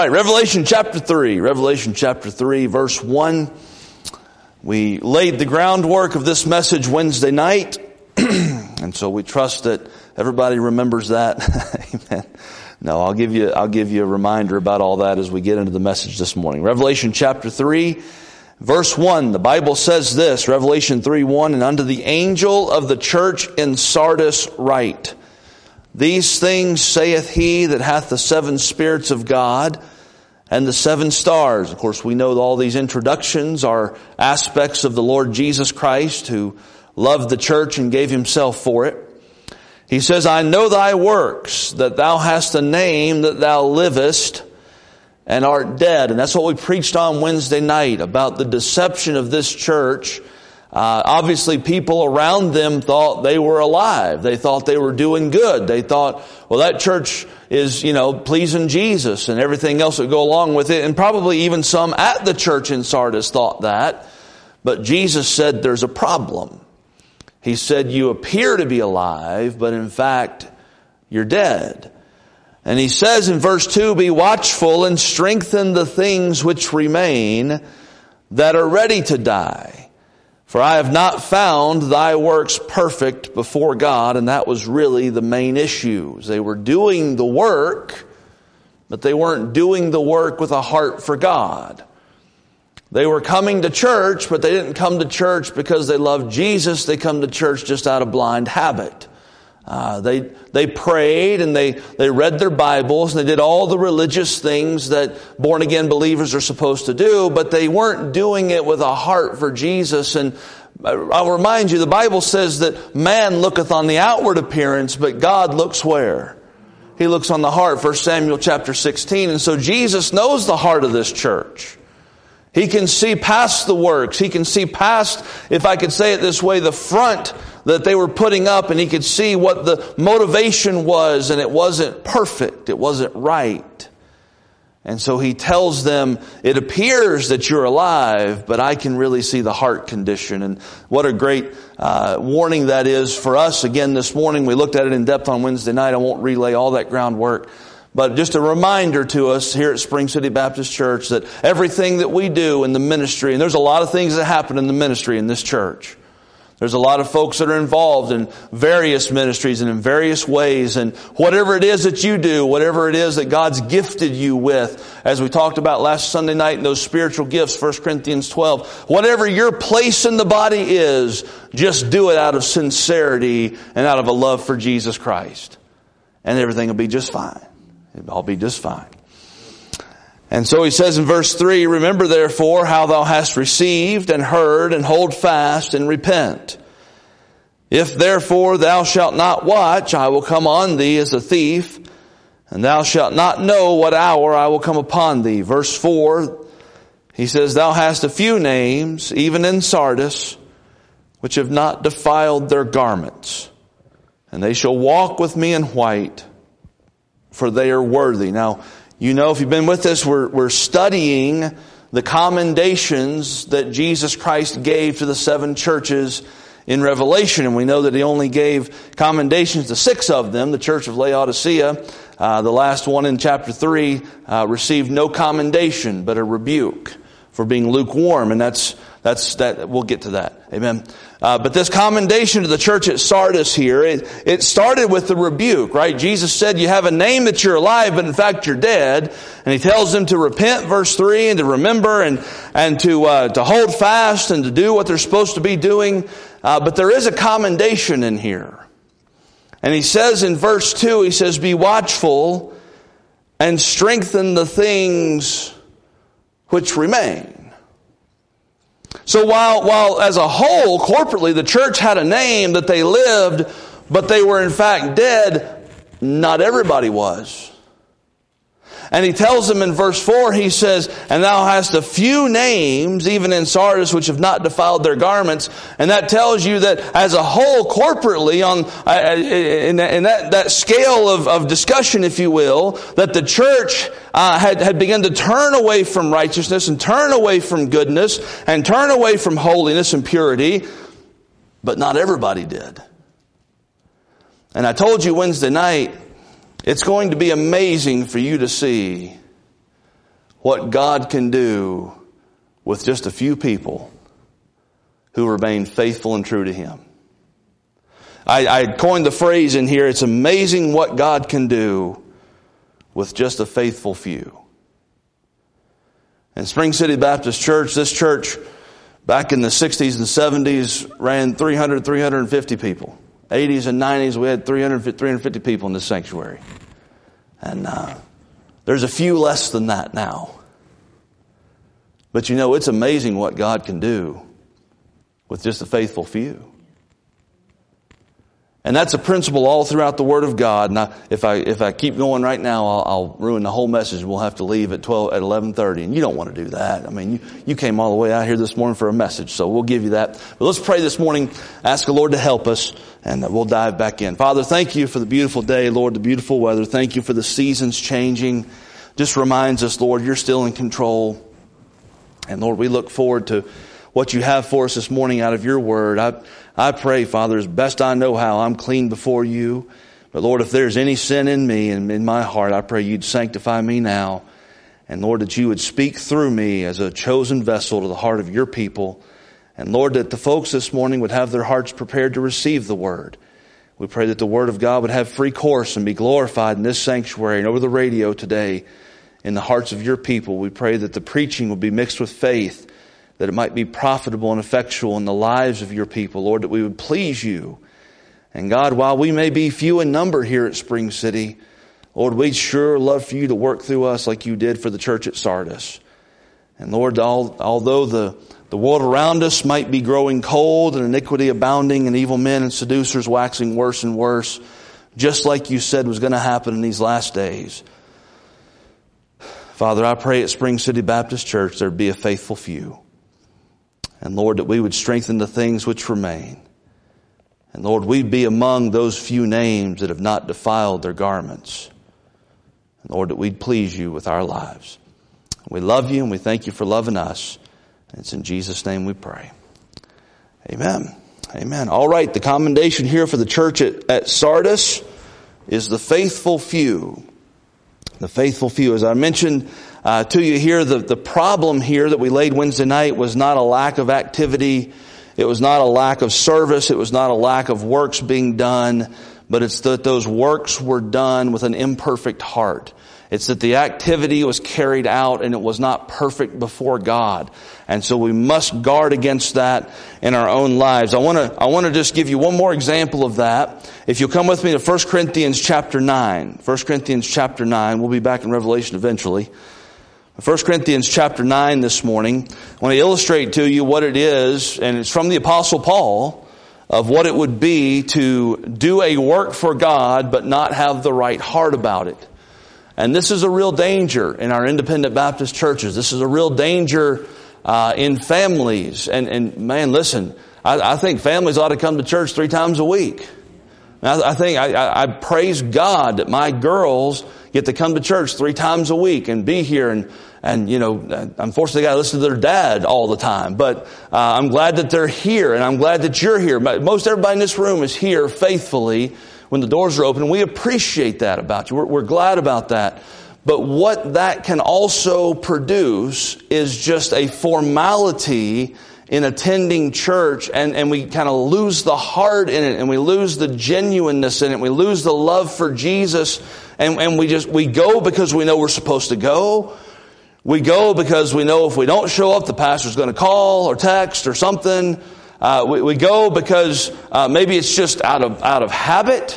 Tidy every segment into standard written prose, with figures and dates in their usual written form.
right, Revelation chapter 3. Revelation chapter 3, verse 1. We laid the groundwork of this message Wednesday night, and so we trust that everybody remembers that. Amen. No, I'll give you a reminder about all that as we get into the message this morning. Revelation chapter 3, verse 1. The Bible says this, Revelation 3:1, "And unto the angel of the church in Sardis write, These things saith he that hath the seven spirits of God and the seven stars." Of course, we know that all these introductions are aspects of the Lord Jesus Christ, who loved the church and gave himself for it. He says, "I know thy works, that thou hast a name, that thou livest and art dead." And that's what we preached on Wednesday night, about the deception of this church. Obviously, people around them thought they were alive. They thought they were doing good. They thought, well, that church is, pleasing Jesus and everything else that go along with it. And probably even some at the church in Sardis thought that. But Jesus said there's a problem. He said, you appear to be alive, but in fact, you're dead. And he says in verse 2, "Be watchful and strengthen the things which remain that are ready to die. For I have not found thy works perfect before God." And that was really the main issue. They were doing the work, but they weren't doing the work with a heart for God. They were coming to church, but they didn't come to church because they loved Jesus. They come to church just out of blind habit. They prayed and they read their Bibles and they did all the religious things that born-again believers are supposed to do, but they weren't doing it with a heart for Jesus. And I'll remind you, the Bible says that man looketh on the outward appearance, but God looks where? He looks on the heart, 1 Samuel chapter 16. And so Jesus knows the heart of this church. He can see past the works. He can see past, if I could say it this way, the front that they were putting up, and he could see what the motivation was, and it wasn't perfect. It wasn't right. And so he tells them, it appears that you're alive, but I can really see the heart condition. And what a great warning that is for us. Again, this morning, we looked at it in depth on Wednesday night. I won't relay all that groundwork. But just a reminder to us here at Spring City Baptist Church that everything that we do in the ministry, and there's a lot of things that happen in the ministry in this church. There's a lot of folks that are involved in various ministries and in various ways. And whatever it is that you do, whatever it is that God's gifted you with, as we talked about last Sunday night in those spiritual gifts, 1 Corinthians 12, whatever your place in the body is, just do it out of sincerity and out of a love for Jesus Christ. And everything will be just fine. It'll all be just fine. And so he says in verse 3, "Remember therefore how thou hast received and heard, and hold fast and repent. If therefore thou shalt not watch, I will come on thee as a thief, and thou shalt not know what hour I will come upon thee." Verse 4, he says, "Thou hast a few names, even in Sardis, which have not defiled their garments, and they shall walk with me in white, for they are worthy." Now, if you've been with us, we're studying the commendations that Jesus Christ gave to the seven churches in Revelation. And we know that he only gave commendations to 6 of them. The church of Laodicea, the last one in chapter 3, received no commendation, but a rebuke for being lukewarm. And that's we'll get to that. Amen. But this commendation to the church at Sardis here, it started with the rebuke, right? Jesus said, you have a name that you're alive, but in fact you're dead. And he tells them to repent, verse 3, and to remember and to hold fast and to do what they're supposed to be doing. But there is a commendation in here. And he says in verse 2, he says, "Be watchful and strengthen the things which remain." So while as a whole, corporately, the church had a name that they lived, but they were in fact dead, not everybody was. And he tells them in verse 4, he says, "And thou hast a few names, even in Sardis, which have not defiled their garments." And that tells you that as a whole, corporately, in that scale of discussion, if you will, that the church had begun to turn away from righteousness and turn away from goodness and turn away from holiness and purity. But not everybody did. And I told you Wednesday night, it's going to be amazing for you to see what God can do with just a few people who remain faithful and true to Him. I coined the phrase in here, it's amazing what God can do with just a faithful few. And Spring City Baptist Church, this church back in the 60s and 70s ran 300, 350 people. 80s and 90s we had 350 people in this sanctuary. And there's a few less than that now. But you know, it's amazing what God can do with just a faithful few. And that's a principle all throughout the Word of God. Now, if I keep going right now, I'll ruin the whole message. We'll have to leave at 11:30, and you don't want to do that. I mean, you came all the way out here this morning for a message, so we'll give you that. But let's pray this morning. Ask the Lord to help us, and we'll dive back in. Father, thank you for the beautiful day, Lord, the beautiful weather. Thank you for the seasons changing. Just reminds us, Lord, you're still in control. And Lord, we look forward to what you have for us this morning out of your word. I pray, Father, as best I know how, I'm clean before you. But Lord, if there's any sin in me and in my heart, I pray you'd sanctify me now. And Lord, that you would speak through me as a chosen vessel to the heart of your people. And Lord, that the folks this morning would have their hearts prepared to receive the word. We pray that the word of God would have free course and be glorified in this sanctuary and over the radio today in the hearts of your people. We pray that the preaching will be mixed with faith, that it might be profitable and effectual in the lives of your people. Lord, that we would please you. And God, while we may be few in number here at Spring City, Lord, we'd sure love for you to work through us like you did for the church at Sardis. And Lord, although the world around us might be growing cold and iniquity abounding and evil men and seducers waxing worse and worse, just like you said was going to happen in these last days, Father, I pray at Spring City Baptist Church there'd be a faithful few. And Lord, that we would strengthen the things which remain. And Lord, we'd be among those few names that have not defiled their garments. And Lord, that we'd please you with our lives. We love you and we thank you for loving us. And it's in Jesus' name we pray. Amen. Amen. All right, the commendation here for the church at Sardis is the faithful few. The faithful few. As I mentioned to you here, the problem here that we laid Wednesday night was not a lack of activity. It was not a lack of service. It was not a lack of works being done. But it's that those works were done with an imperfect heart. It's that the activity was carried out and it was not perfect before God. And so we must guard against that in our own lives. I want to just give you one more example of that. If you'll come with me to 1 Corinthians chapter 9. 1 Corinthians chapter 9. We'll be back in Revelation eventually. 1 Corinthians chapter 9 this morning. I want to illustrate to you what it is, and it's from the Apostle Paul, of what it would be to do a work for God but not have the right heart about it. And this is a real danger in our independent Baptist churches. This is a real danger in families. And man, listen, I think families ought to come to church 3 times a week. I praise God that my girls get to come to church 3 times a week and be here. And you know, unfortunately, they got to listen to their dad all the time. But I'm glad that they're here, and I'm glad that you're here. Most everybody in this room is here faithfully when the doors are open. And we appreciate that about you. We're glad about that. But what that can also produce is just a formality in attending church, and we kind of lose the heart in it, and we lose the genuineness in it, we lose the love for Jesus, and we go because we know we're supposed to go. We go because we know if we don't show up, the pastor's going to call or text or something. We go because maybe it's just out of habit.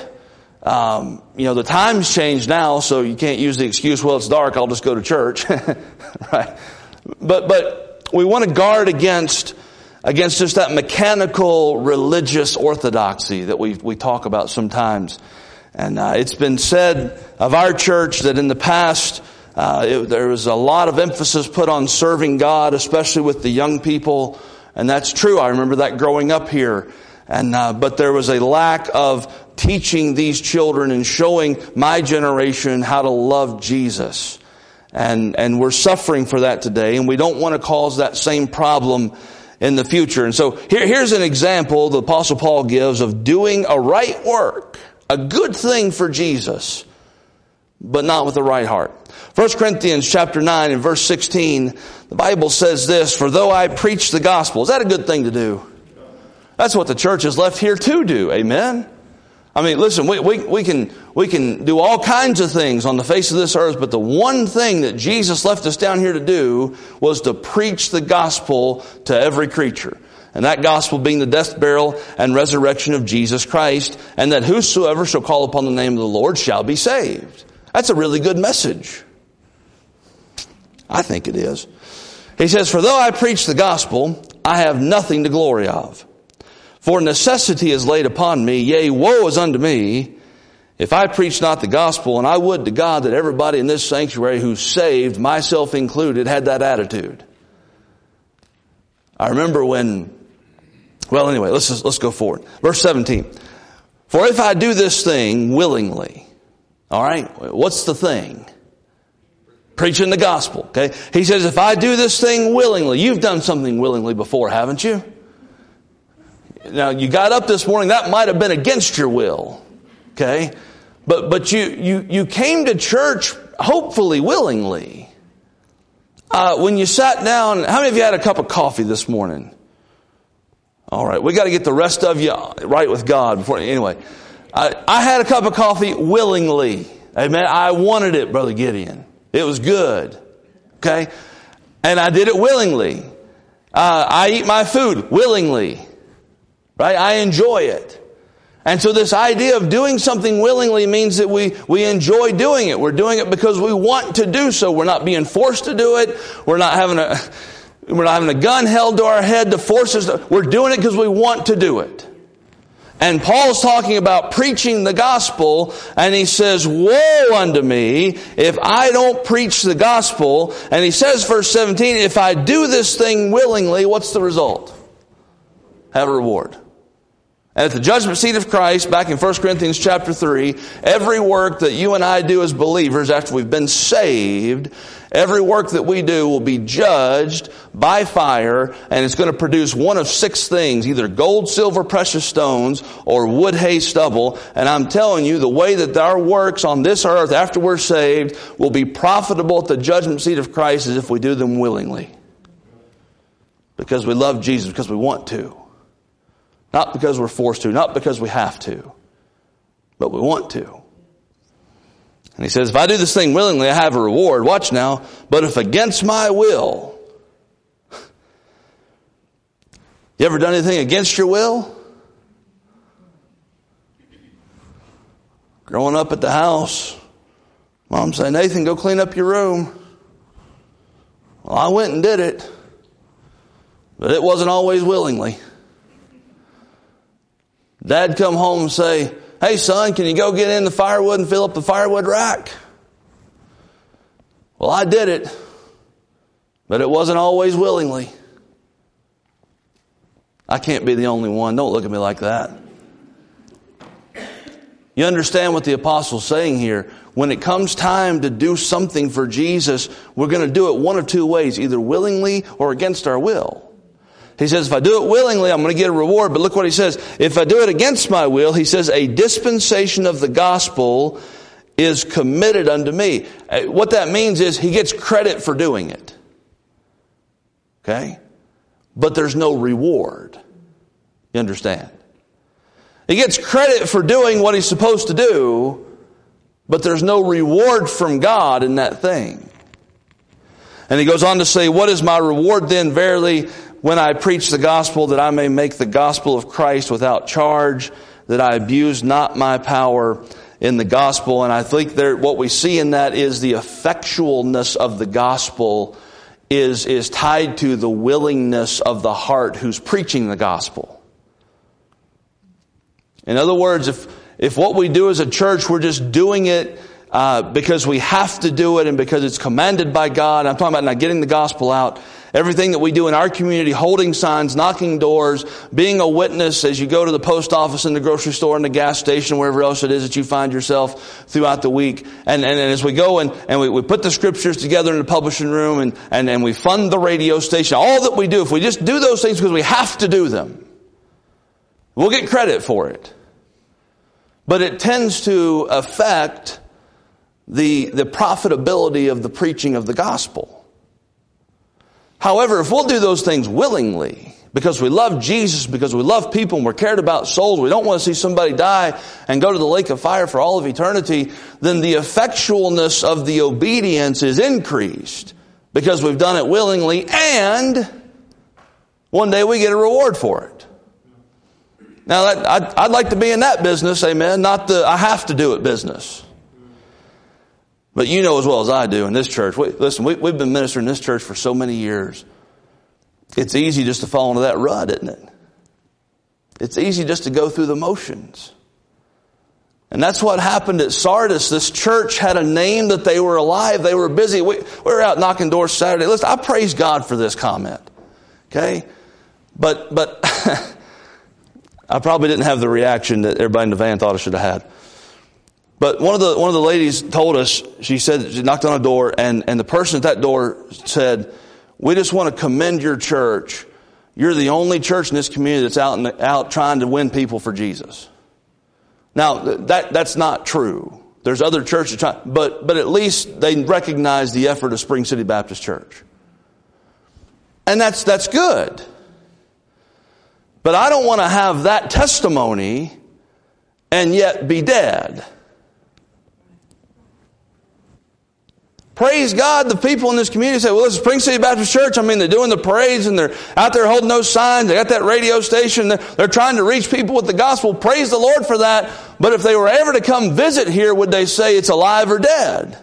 The times change now, so you can't use the excuse, well, it's dark, I'll just go to church. Right? But we want to guard against just that mechanical religious orthodoxy that we talk about sometimes. And it's been said of our church that in the past there was a lot of emphasis put on serving God, especially with the young people. And that's true. I remember that growing up here. And but there was a lack of teaching these children and showing my generation how to love Jesus. And we're suffering for that today, and we don't want to cause that same problem in the future. And so here's an example the Apostle Paul gives of doing a right work, a good thing for Jesus, but not with the right heart. 1 Corinthians chapter 9 and verse 16, the Bible says this, for though I preach the gospel, is that a good thing to do? That's what the church is left here to do. Amen? I mean, listen, we can do all kinds of things on the face of this earth, but the one thing that Jesus left us down here to do was to preach the gospel to every creature. And that gospel being the death, burial, and resurrection of Jesus Christ, and that whosoever shall call upon the name of the Lord shall be saved. That's a really good message. I think it is. He says, for though I preach the gospel, I have nothing to glory of. For necessity is laid upon me, yea, woe is unto me, if I preach not the gospel. And I would to God that everybody in this sanctuary who's saved, myself included, had that attitude. I remember when, well, anyway, let's go forward. Verse 17. For if I do this thing willingly, all right, what's the thing? Preaching the gospel, okay? He says, if I do this thing willingly, you've done something willingly before, haven't you? Now, you got up this morning, that might have been against your will, okay? But you came to church, hopefully willingly. When you sat down, how many of you had a cup of coffee this morning? All right, we got to get the rest of you right with God before. Anyway, I had a cup of coffee willingly. Amen. I wanted it, Brother Gideon. It was good. Okay, and I did it willingly. I eat my food willingly. Right, I enjoy it. And so this idea of doing something willingly means that we enjoy doing it. We're doing it because we want to do so. We're not being forced to do it. We're not having a gun held to our head to force us. We're doing it because we want to do it. And Paul's talking about preaching the gospel, and he says, woe unto me if I don't preach the gospel. And he says, verse 17, if I do this thing willingly, what's the result? Have a reward. And at the judgment seat of Christ, back in 1 Corinthians chapter 3, every work that you and I do as believers after we've been saved, every work that we do will be judged by fire, and it's going to produce one of 6 things, either gold, silver, precious stones, or wood, hay, stubble. And I'm telling you, the way that our works on this earth after we're saved will be profitable at the judgment seat of Christ is if we do them willingly. Because we love Jesus, because we want to. Not because we're forced to, not because we have to, but we want to. And he says, if I do this thing willingly, I have a reward. Watch now. But if against my will, you ever done anything against your will? Growing up at the house, Mom said, Nathan, go clean up your room. Well, I went and did it, but it wasn't always willingly. Dad come home and say, hey son, can you go get in the firewood and fill up the firewood rack? Well, I did it, but it wasn't always willingly. I can't be the only one. Don't look at me like that. You understand what the apostle's saying here. When it comes time to do something for Jesus, we're going to do it one of 2 ways, either willingly or against our will. He says, if I do it willingly, I'm going to get a reward. But look what he says. If I do it against my will, he says, a dispensation of the gospel is committed unto me. What that means is he gets credit for doing it. Okay? But there's no reward. You understand? He gets credit for doing what he's supposed to do, but there's no reward from God in that thing. And he goes on to say, what is my reward then? Verily, when I preach the gospel, that I may make the gospel of Christ without charge, that I abuse not my power in the gospel. And I think what we see in that is the effectualness of the gospel is tied to the willingness of the heart who's preaching the gospel. In other words, if what we do as a church, we're just doing it because we have to do it and because it's commanded by God. I'm talking about not getting the gospel out. Everything that we do in our community, holding signs, knocking doors, being a witness as you go to the post office and the grocery store and the gas station, wherever else it is that you find yourself throughout the week. And as we go and we put the scriptures together in the publishing room and we fund the radio station, all that we do, if we just do those things because we have to do them, we'll get credit for it. But it tends to affect the profitability of the preaching of the gospel. However, if we'll do those things willingly, because we love Jesus, because we love people and we're cared about souls, we don't want to see somebody die and go to the lake of fire for all of eternity, then the effectualness of the obedience is increased because we've done it willingly, and one day we get a reward for it. Now, I'd like to be in that business, amen, not the I have to do it business. But you know as well as I do in this church, we've been ministering in this church for so many years. It's easy just to fall into that rut, isn't it? It's easy just to go through the motions. And that's what happened at Sardis. This church had a name that they were alive. They were busy. We were out knocking doors Saturday. Listen, I praise God for this comment. Okay? But I probably didn't have the reaction that everybody in the van thought I should have had. But one of the ladies told us, she said, she knocked on a door, and the person at that door said, "We just want to commend your church. You're the only church in this community that's out trying to win people for Jesus." Now, that's not true. There's other churches trying, but at least they recognize the effort of Spring City Baptist Church. And that's good. But I don't want to have that testimony and yet be dead. Praise God, the people in this community say, well, this is Spring City Baptist Church. I mean, they're doing the parades and they're out there holding those signs. They got that radio station. They're trying to reach people with the gospel. Praise the Lord for that. But if they were ever to come visit here, would they say it's alive or dead?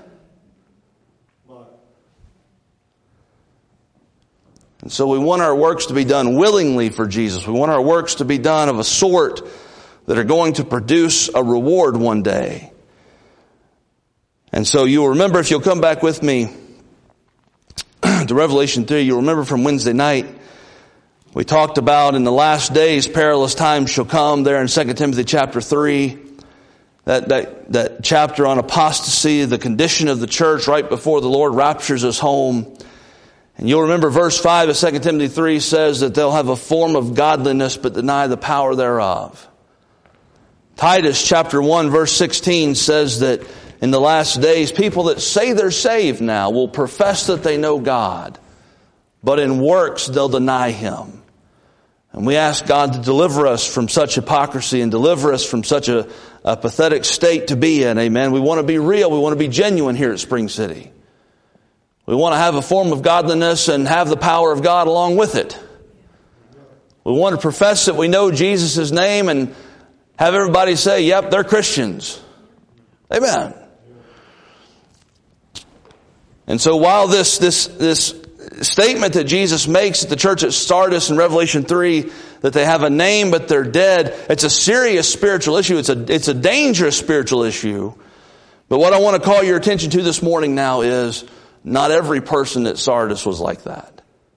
And so we want our works to be done willingly for Jesus. We want our works to be done of a sort that are going to produce a reward one day. And so you'll remember, if you'll come back with me to Revelation 3, you'll remember from Wednesday night, we talked about in the last days, perilous times shall come there in 2 Timothy chapter 3. That chapter on apostasy, the condition of the church right before the Lord raptures us home. And you'll remember verse 5 of 2 Timothy 3 says that they'll have a form of godliness but deny the power thereof. Titus chapter 1 verse 16 says that in the last days, people that say they're saved now will profess that they know God, but in works they'll deny Him. And we ask God to deliver us from such hypocrisy and deliver us from such a pathetic state to be in. Amen. We want to be real. We want to be genuine here at Spring City. We want to have a form of godliness and have the power of God along with it. We want to profess that we know Jesus' name and have everybody say, yep, they're Christians. Amen. And so while this statement that Jesus makes at the church at Sardis in Revelation 3, that they have a name but they're dead, it's a serious spiritual issue. It's a dangerous spiritual issue. But what I want to call your attention to this morning now is not every person at Sardis was like that.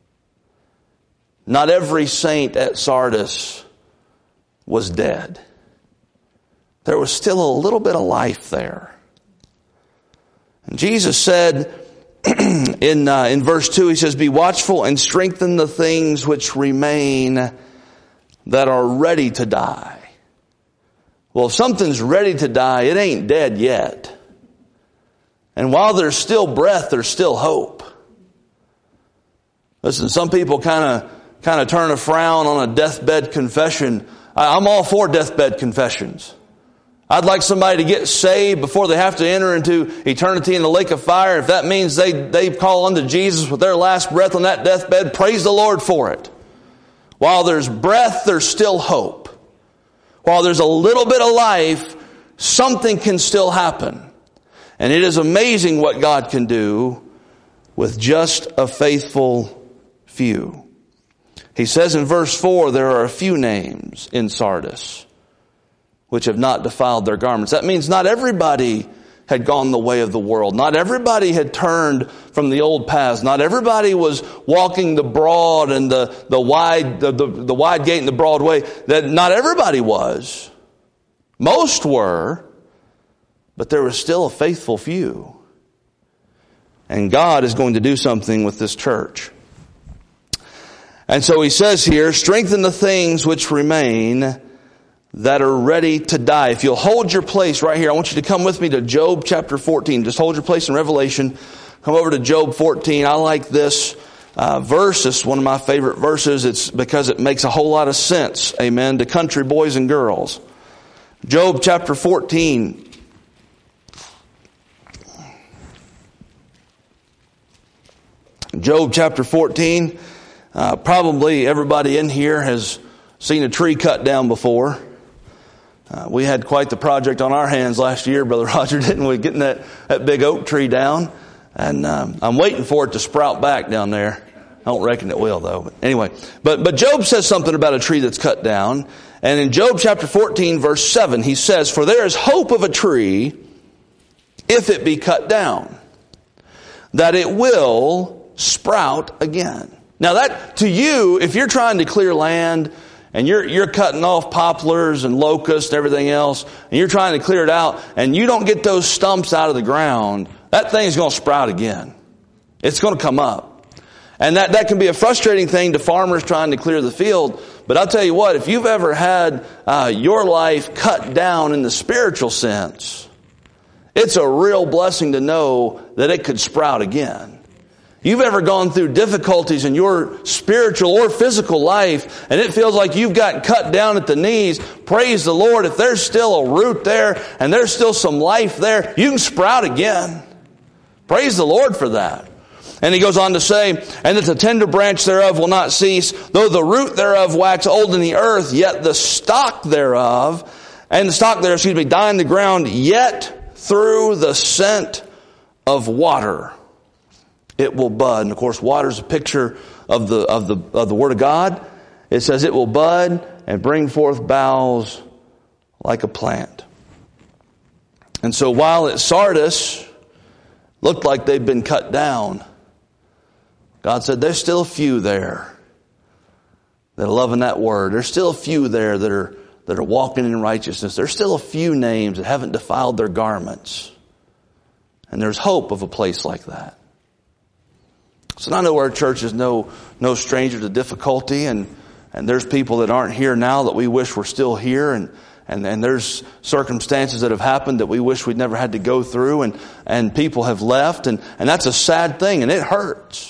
Not every saint at Sardis was dead. There was still a little bit of life there. And Jesus said in verse 2, He says, "Be watchful and strengthen the things which remain that are ready to die." Well, if something's ready to die, it ain't dead yet. And while there's still breath, there's still hope. Listen, some people kind of turn a frown on a deathbed confession. I'm all for deathbed confessions. I'd like somebody to get saved before they have to enter into eternity in the lake of fire. If that means they call unto Jesus with their last breath on that deathbed, praise the Lord for it. While there's breath, there's still hope. While there's a little bit of life, something can still happen. And it is amazing what God can do with just a faithful few. He says in verse 4, there are a few names in Sardis which have not defiled their garments. That means not everybody had gone the way of the world. Not everybody had turned from the old paths. Not everybody was walking the broad and the wide gate and the broad way. That not everybody was. Most were, but there was still a faithful few. And God is going to do something with this church. And so He says here, strengthen the things which remain that are ready to die. If you'll hold your place right here, I want you to come with me to Job chapter 14. Just hold your place in Revelation. Come over to Job 14. I like this verse. It's one of my favorite verses. It's because it makes a whole lot of sense. Amen. To country boys and girls. Job chapter 14. Job chapter 14. Probably everybody in here has seen a tree cut down before. We had quite the project on our hands last year, Brother Roger, didn't we? Getting that big oak tree down. And I'm waiting for it to sprout back down there. I don't reckon it will, though. But anyway, but Job says something about a tree that's cut down. And in Job chapter 14, verse 7, he says, "For there is hope of a tree, if it be cut down, that it will sprout again." Now that, to you, if you're trying to clear land, and you're cutting off poplars and locusts and everything else, and you're trying to clear it out, and you don't get those stumps out of the ground, that thing's going to sprout again. It's going to come up. And that can be a frustrating thing to farmers trying to clear the field. But I'll tell you what, if you've ever had your life cut down in the spiritual sense, it's a real blessing to know that it could sprout again. You've ever gone through difficulties in your spiritual or physical life, and it feels like you've gotten cut down at the knees. Praise the Lord. If there's still a root there and there's still some life there, you can sprout again. Praise the Lord for that. And he goes on to say, "And that the tender branch thereof will not cease, though the root thereof wax old in the earth, yet the stock thereof, die in the ground, yet through the scent of water it will bud." And of course, water is a picture of the Word of God. It says it will bud and bring forth boughs like a plant. And so while at Sardis looked like they've been cut down, God said there's still a few there that are loving that Word. There's still a few there that are walking in righteousness. There's still a few names that haven't defiled their garments. And there's hope of a place like that. So I know our church is no stranger to difficulty, and there's people that aren't here now that we wish were still here, and there's circumstances that have happened that we wish we'd never had to go through, and people have left, and that's a sad thing, and it hurts.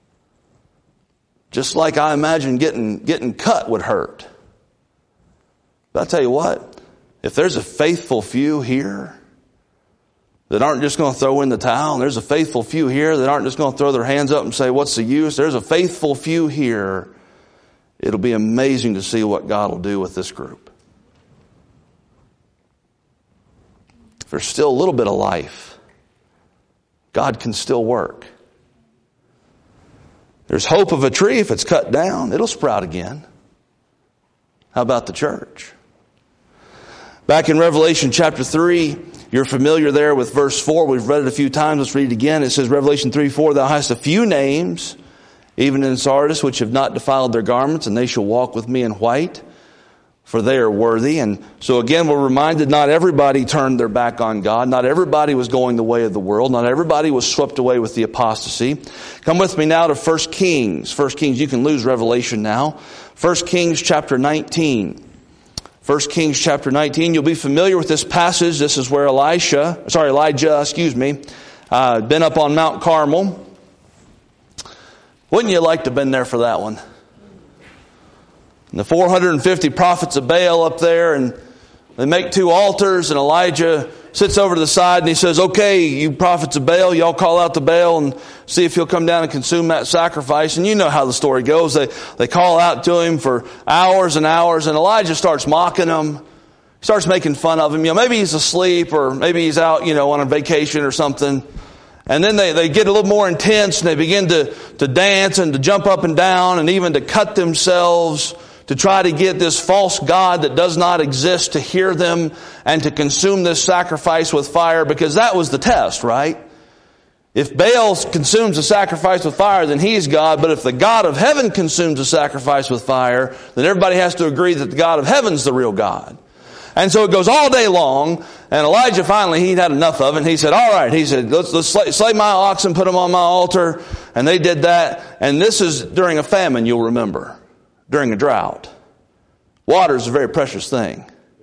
Just like I imagine getting cut would hurt. But I'll tell you what, if there's a faithful few here that aren't just going to throw in the towel, and there's a faithful few here that aren't just going to throw their hands up and say, "What's the use?" There's a faithful few here. It'll be amazing to see what God will do with this group. If there's still a little bit of life, God can still work. There's hope of a tree. If it's cut down, it'll sprout again. How about the church? Back in Revelation chapter 3, you're familiar there with verse 4. We've read it a few times. Let's read it again. It says, Revelation 3:4, "Thou hast a few names, even in Sardis, which have not defiled their garments, and they shall walk with me in white, for they are worthy." And so again, we're reminded not everybody turned their back on God. Not everybody was going the way of the world. Not everybody was swept away with the apostasy. Come with me now to 1 Kings. 1 Kings, you can lose Revelation now. 1 Kings chapter 19. 1 Kings chapter 19. You'll be familiar with this passage. This is where Elijah, been up on Mount Carmel. Wouldn't you like to have been there for that one? And the 450 prophets of Baal up there, and they make two altars, and Elijah sits over to the side and he says, "Okay, you prophets of Baal, y'all call out to Baal and see if he'll come down and consume that sacrifice." And you know how the story goes. They call out to him for hours and hours, and Elijah starts mocking them, starts making fun of him. Maybe he's asleep, or maybe he's out, on a vacation or something. And then they get a little more intense, and they begin to dance and to jump up and down and even to cut themselves to try to get this false god that does not exist to hear them and to consume this sacrifice with fire, because that was the test, right? If Baal consumes the sacrifice with fire, then he's God. But if the God of heaven consumes the sacrifice with fire, then everybody has to agree that the God of heaven's the real God. And so it goes all day long, and Elijah finally, he'd had enough of it, and he said, "All right," he said, let's slay my oxen, put them on my altar. And they did that. And this is during a famine, you'll remember. During a drought. Water is a very precious thing.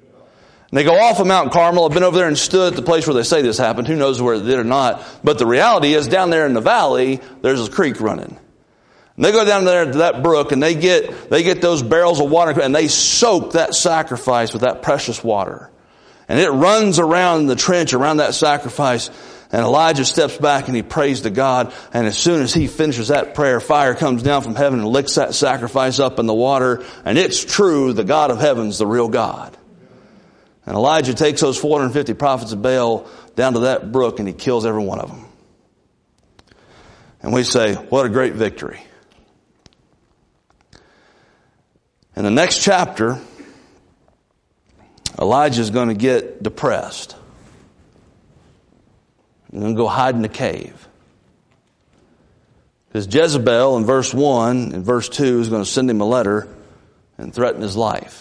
And they go off of Mount Carmel. I've been over there and stood at the place where they say this happened. Who knows where it did or not. But the reality is down there in the valley, there's a creek running. And they go down there to that brook and they get those barrels of water and they soak that sacrifice with that precious water. And it runs around the trench around that sacrifice. And Elijah steps back and he prays to God. And as soon as he finishes that prayer, fire comes down from heaven and licks that sacrifice up in the water. And it's true, the God of heaven's the real God. And Elijah takes those 450 prophets of Baal down to that brook and he kills every one of them. And we say, what a great victory. In the next chapter, Elijah's going to get depressed. He's going to go hide in a cave. Because Jezebel in verse 1 and verse 2 is going to send him a letter and threaten his life.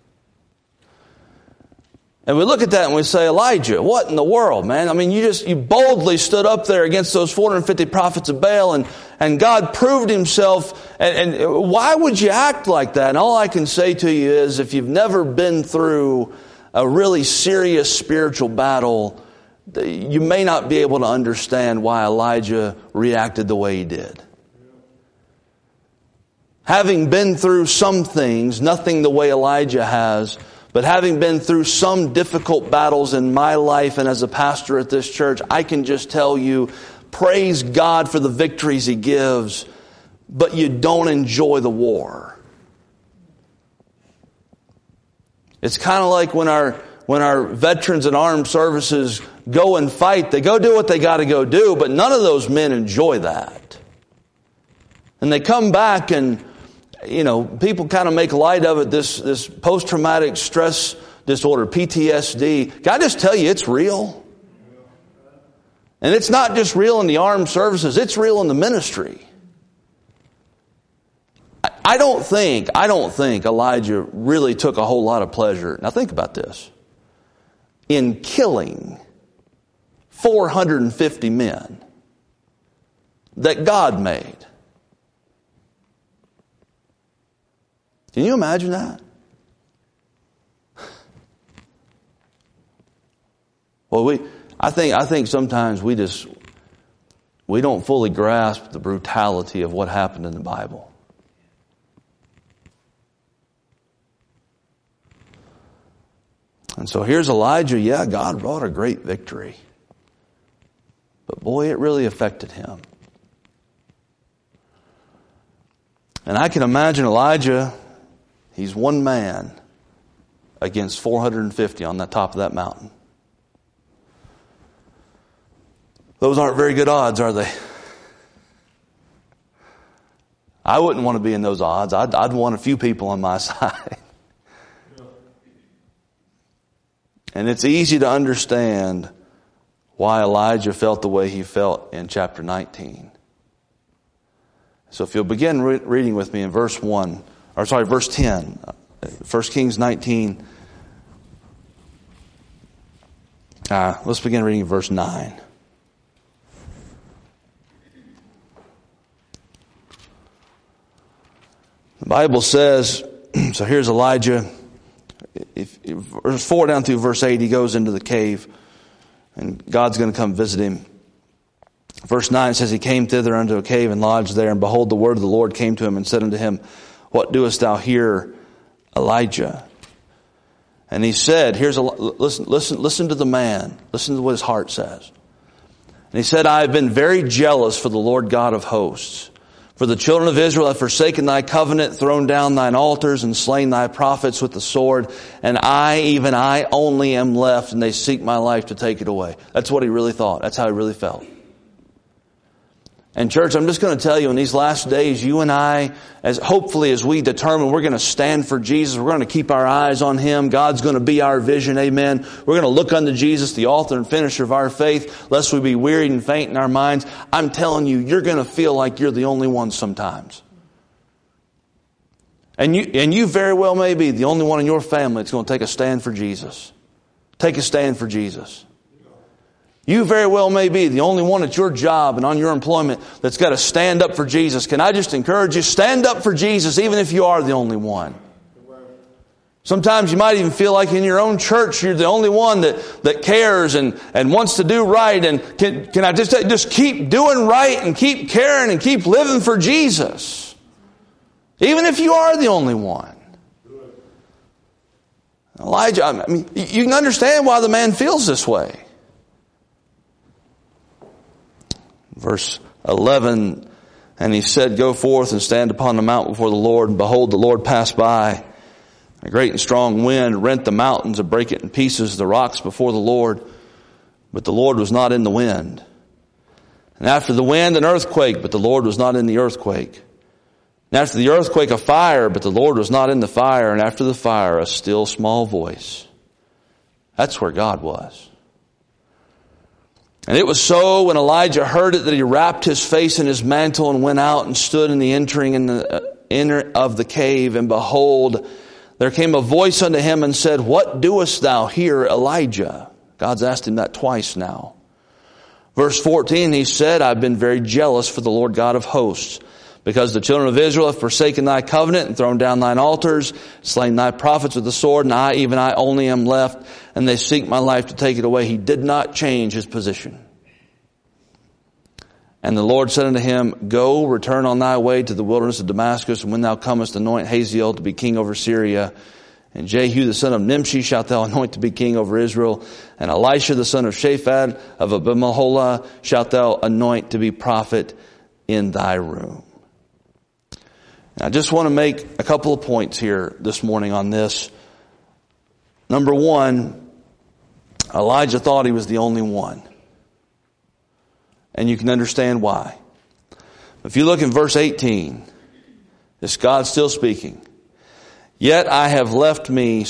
And we look at that and we say, Elijah, what in the world, man? I mean, you boldly stood up there against those 450 prophets of Baal and God proved himself. And why would you act like that? And all I can say to you is if you've never been through a really serious spiritual battle, you may not be able to understand why Elijah reacted the way he did. Having been through some things, nothing the way Elijah has, but having been through some difficult battles in my life and as a pastor at this church, I can just tell you, praise God for the victories He gives, but you don't enjoy the war. It's kind of like when our veterans and armed services go and fight, they go do what they got to go do, but none of those men enjoy that. And they come back and people kind of make light of it, this post-traumatic stress disorder, PTSD. Can I just tell you, it's real? And it's not just real in the armed services, it's real in the ministry. I don't think Elijah really took a whole lot of pleasure. Now think about this. In killing 450 men that God made. Can you imagine that? Well, I think sometimes we don't fully grasp the brutality of what happened in the Bible. And so here's Elijah. Yeah, God brought a great victory. But boy, it really affected him. And I can imagine Elijah, he's one man against 450 on the top of that mountain. Those aren't very good odds, are they? I wouldn't want to be in those odds. I'd want a few people on my side. And it's easy to understand why Elijah felt the way he felt in chapter 19. So if you'll begin reading with me in verse 10, 1 Kings 19. Let's begin reading in verse 9. The Bible says, so here's Elijah. Verse 4 down through verse 8, he goes into the cave and God's going to come visit him. Verse 9 says, he came thither unto a cave and lodged there, and behold, the word of the Lord came to him and said unto him, what doest thou here, Elijah? And he said, listen to the man. Listen to what his heart says. And he said, I have been very jealous for the Lord God of hosts. For the children of Israel have forsaken thy covenant, thrown down thine altars, and slain thy prophets with the sword. And I, even I only am left, and they seek my life to take it away. That's what he really thought. That's how he really felt. And church, I'm just going to tell you, in these last days, you and I, as we determine we're going to stand for Jesus, we're going to keep our eyes on Him. God's going to be our vision. Amen. We're going to look unto Jesus, the author and finisher of our faith, lest we be wearied and faint in our minds. I'm telling you, you're going to feel like you're the only one sometimes. And you very well may be the only one in your family that's going to take a stand for Jesus. Take a stand for Jesus. You very well may be the only one at your job and on your employment that's got to stand up for Jesus. Can I just encourage you, stand up for Jesus even if you are the only one. Sometimes you might even feel like in your own church you're the only one that cares and wants to do right. And can I just keep doing right and keep caring and keep living for Jesus? Even if you are the only one. Elijah, I mean, you can understand why the man feels this way. Verse 11, and he said, "Go forth and stand upon the mount before the Lord. And behold, the Lord passed by. A great and strong wind rent the mountains and brake it in pieces, the rocks before the Lord. But the Lord was not in the wind. And after the wind, an earthquake, but the Lord was not in the earthquake. And after the earthquake, a fire, but the Lord was not in the fire. And after the fire, a still small voice." That's where God was. And it was so when Elijah heard it that he wrapped his face in his mantle and went out and stood in the entering in the inner of the cave. And behold, there came a voice unto him and said, "What doest thou here, Elijah?" God's asked him that twice now. Verse 14, he said, "I've been very jealous for the Lord God of hosts, because the children of Israel have forsaken thy covenant and thrown down thine altars, slain thy prophets with the sword, and I, even I only am left, and they seek my life to take it away." He did not change his position. And the Lord said unto him, "Go, return on thy way to the wilderness of Damascus, and when thou comest, anoint Hazael to be king over Syria. And Jehu the son of Nimshi shalt thou anoint to be king over Israel. And Elisha the son of Shaphat of Abimaholah shalt thou anoint to be prophet in thy room." And I just want to make a couple of points here this morning on this. Number one, Elijah thought he was the only one. And you can understand why. If you look in verse 18, this God still speaking. "Yet I have left me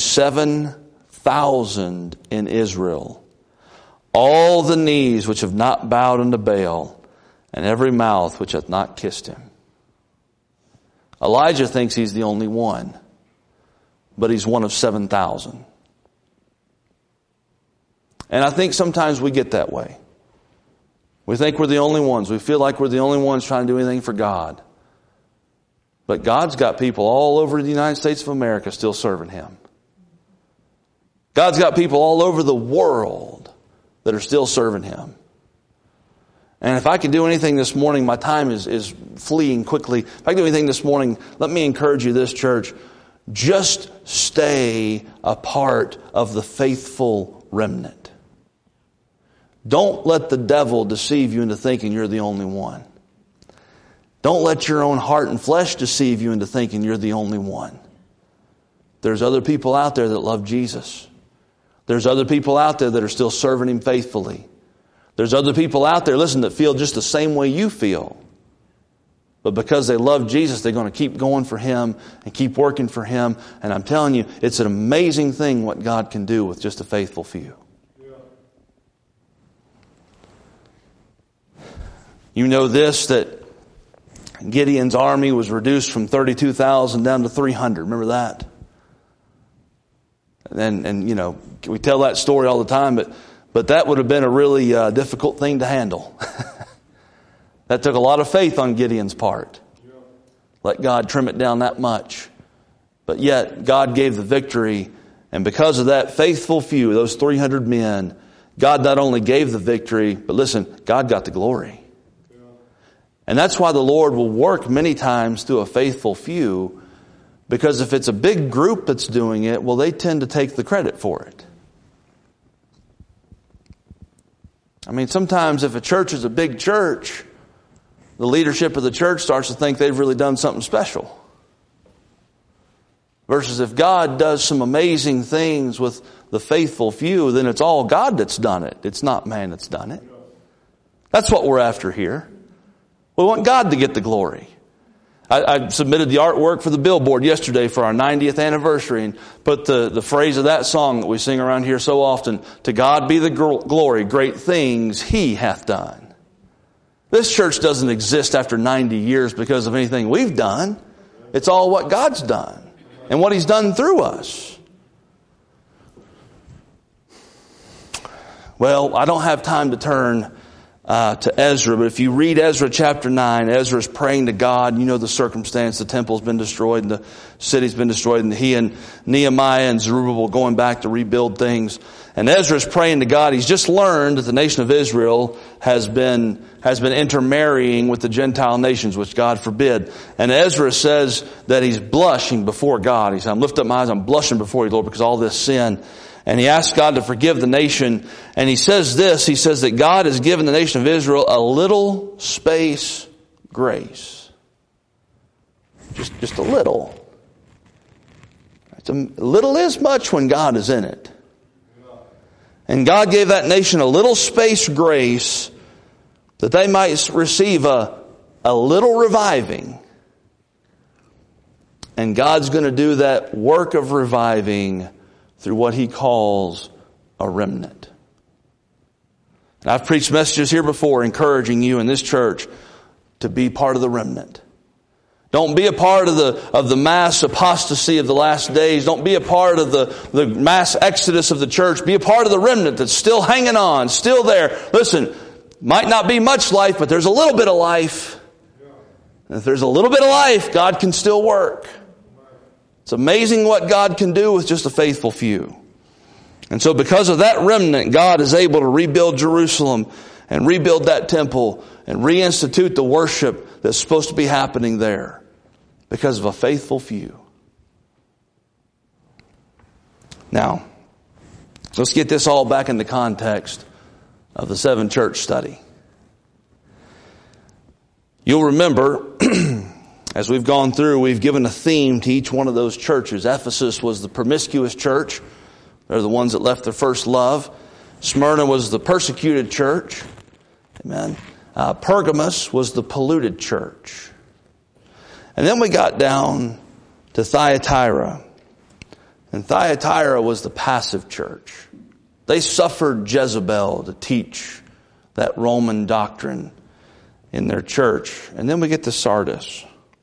7,000 in Israel, all the knees which have not bowed unto Baal, and every mouth which hath not kissed him." Elijah thinks he's the only one, but he's one of 7,000. And I think sometimes we get that way. We think we're the only ones. We feel like we're the only ones trying to do anything for God. But God's got people all over the United States of America still serving Him. God's got people all over the world that are still serving Him. And if I can do anything this morning, my time is fleeing quickly. If I can do anything this morning, let me encourage you, this church, just stay a part of the faithful remnant. Don't let the devil deceive you into thinking you're the only one. Don't let your own heart and flesh deceive you into thinking you're the only one. There's other people out there that love Jesus. There's other people out there that are still serving Him faithfully. There's other people out there, listen, that feel just the same way you feel. But because they love Jesus, they're going to keep going for Him and keep working for Him. And I'm telling you, it's an amazing thing what God can do with just a faithful few. You know this, that Gideon's army was reduced from 32,000 down to 300. Remember that? And you know, we tell that story all the time, but that would have been a really difficult thing to handle. That took a lot of faith on Gideon's part. Let God trim it down that much. But yet, God gave the victory. And because of that faithful few, those 300 men, God not only gave the victory, but listen, God got the glory. And that's why the Lord will work many times through a faithful few, because if it's a big group that's doing it, well, they tend to take the credit for it. I mean, sometimes if a church is a big church, the leadership of the church starts to think they've really done something special. Versus if God does some amazing things with the faithful few, then it's all God that's done it. It's not man that's done it. That's what we're after here. We want God to get the glory. I submitted the artwork for the billboard yesterday for our 90th anniversary and put the phrase of that song that we sing around here so often, "To God be the glory, great things He hath done." This church doesn't exist after 90 years because of anything we've done. It's all what God's done and what He's done through us. Well, I don't have time to turn to Ezra. But if you read Ezra chapter 9, Ezra's praying to God. You know the circumstance. The temple's been destroyed and the city's been destroyed, and he and Nehemiah and Zerubbabel going back to rebuild things. And Ezra's praying to God. He's just learned that the nation of Israel has been intermarrying with the Gentile nations, which God forbid. And Ezra says that he's blushing before God. He said, I'm lifting up my eyes, I'm blushing before you, Lord, because of all this sin. And he asks God to forgive the nation. And he says this, he says that God has given the nation of Israel a little space grace. Just a little. A little is much when God is in it. And God gave that nation a little space grace that they might receive a little reviving. And God's going to do that work of reviving through what He calls a remnant. And I've preached messages here before encouraging you in this church to be part of the remnant. Don't be a part of the mass apostasy of the last days. Don't be a part of the mass exodus of the church. Be a part of the remnant that's still hanging on, still there. Listen, might not be much life, but there's a little bit of life. And if there's a little bit of life, God can still work. It's amazing what God can do with just a faithful few. And so because of that remnant, God is able to rebuild Jerusalem and rebuild that temple and reinstitute the worship that's supposed to be happening there because of a faithful few. Now, let's get this all back in the context of the 7 church study. You'll remember, as we've gone through, we've given a theme to each one of those churches. Ephesus was the promiscuous church. They're the ones that left their first love. Smyrna was the persecuted church. Amen. Pergamos was the polluted church. And then we got down to Thyatira. And Thyatira was the passive church. They suffered Jezebel to teach that Roman doctrine in their church. And then we get to Sardis.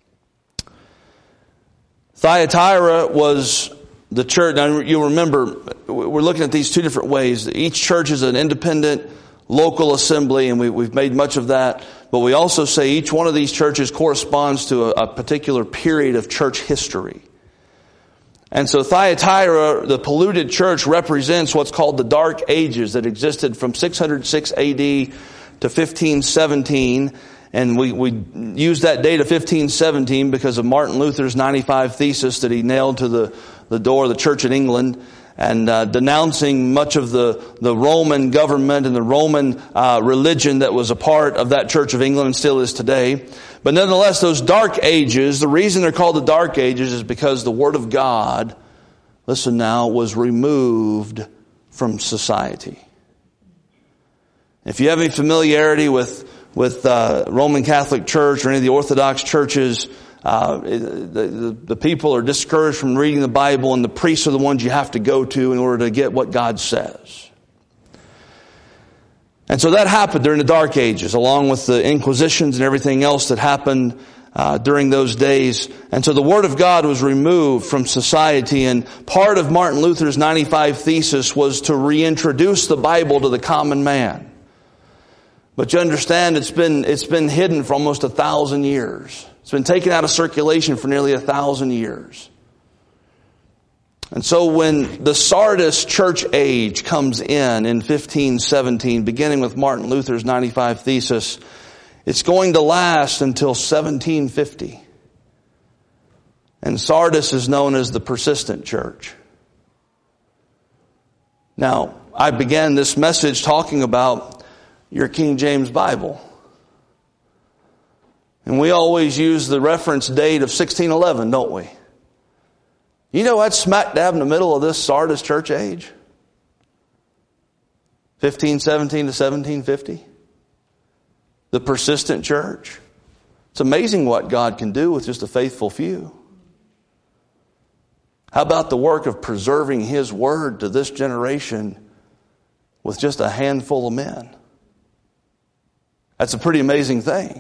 Thyatira was the church. Now you'll remember, we're looking at these two different ways. Each church is an independent local assembly, and we've made much of that. But we also say each one of these churches corresponds to a particular period of church history. And so Thyatira, the polluted church, represents what's called the Dark Ages that existed from 606 AD to 1517. And we use that date of 1517 because of Martin Luther's 95 Thesis that he nailed to the door of the church in England, and denouncing much of the Roman government and the Roman religion that was a part of that Church of England and still is today. But nonetheless, those Dark Ages, the reason they're called the Dark Ages is because the Word of God, listen now, was removed from society. If you have any familiarity with Roman Catholic Church or any of the Orthodox churches, the people are discouraged from reading the Bible, and the priests are the ones you have to go to in order to get what God says. And so that happened during the Dark Ages, along with the Inquisitions and everything else that happened during those days. And so the Word of God was removed from society, and part of Martin Luther's 95 Thesis was to reintroduce the Bible to the common man. But you understand, it's been hidden for almost 1,000 years. It's been taken out of circulation for nearly 1,000 years. And so when the Sardis church age comes in 1517, beginning with Martin Luther's 95 Thesis, it's going to last until 1750. And Sardis is known as the persistent church. Now, I began this message talking about your King James Bible. And we always use the reference date of 1611, don't we? You know that's smack dab in the middle of this Sardis church age? 1517 to 1750. The persistent church. It's amazing what God can do with just a faithful few. How about the work of preserving His Word to this generation with just a handful of men? That's a pretty amazing thing.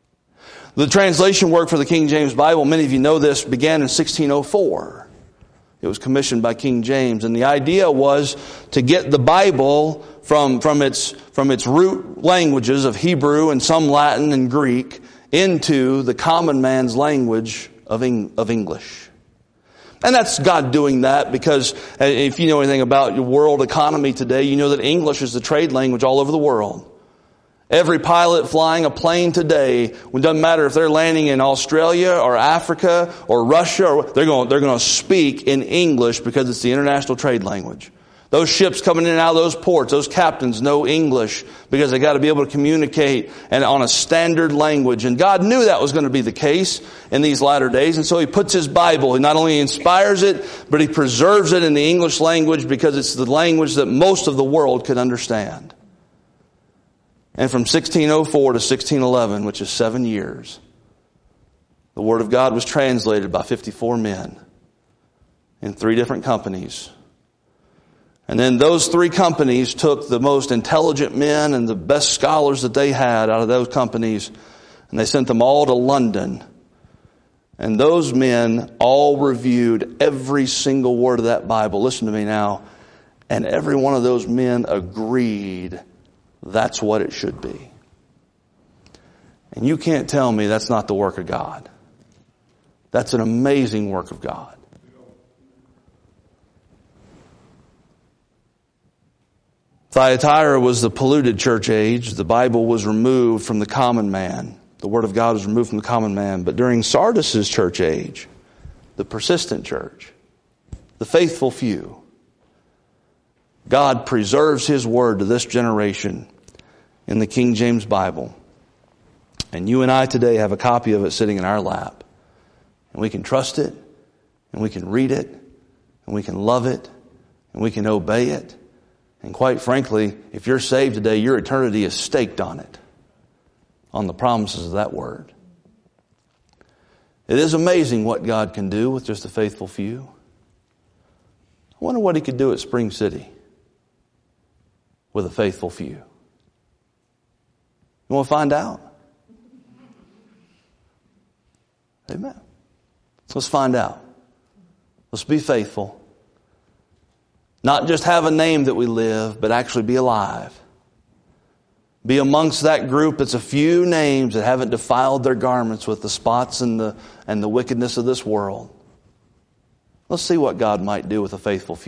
The translation work for the King James Bible, many of you know this, began in 1604. It was commissioned by King James. And the idea was to get the Bible from its root languages of Hebrew and some Latin and Greek into the common man's language of English. And that's God doing that because if you know anything about your world economy today, you know that English is the trade language all over the world. Every pilot flying a plane today, it doesn't matter if they're landing in Australia or Africa or Russia, they're going to speak in English because it's the international trade language. Those ships coming in and out of those ports, those captains know English because they got to be able to communicate and on a standard language. And God knew that was going to be the case in these latter days. And so He puts His Bible. He not only inspires it, but He preserves it in the English language because it's the language that most of the world could understand. And from 1604 to 1611, which is 7 years, the Word of God was translated by 54 men in 3 different companies. And then those 3 companies took the most intelligent men and the best scholars that they had out of those companies, and they sent them all to London. And those men all reviewed every single word of that Bible. Listen to me now. And every one of those men agreed that's what it should be. And you can't tell me that's not the work of God. That's an amazing work of God. Thyatira was the polluted church age. The Bible was removed from the common man. The Word of God was removed from the common man. But during Sardis' church age, the persistent church, the faithful few, God preserves His Word to this generation in the King James Bible. And you and I today have a copy of it sitting in our lap. And we can trust it, and we can read it, and we can love it, and we can obey it. And quite frankly, if you're saved today, your eternity is staked on it, on the promises of that Word. It is amazing what God can do with just a faithful few. I wonder what He could do at Spring City with a faithful few. You want to find out? Amen. So let's find out. Let's be faithful. Not just have a name that we live, but actually be alive. Be amongst that group that's a few names that haven't defiled their garments with the spots and the wickedness of this world. Let's see what God might do with a faithful few.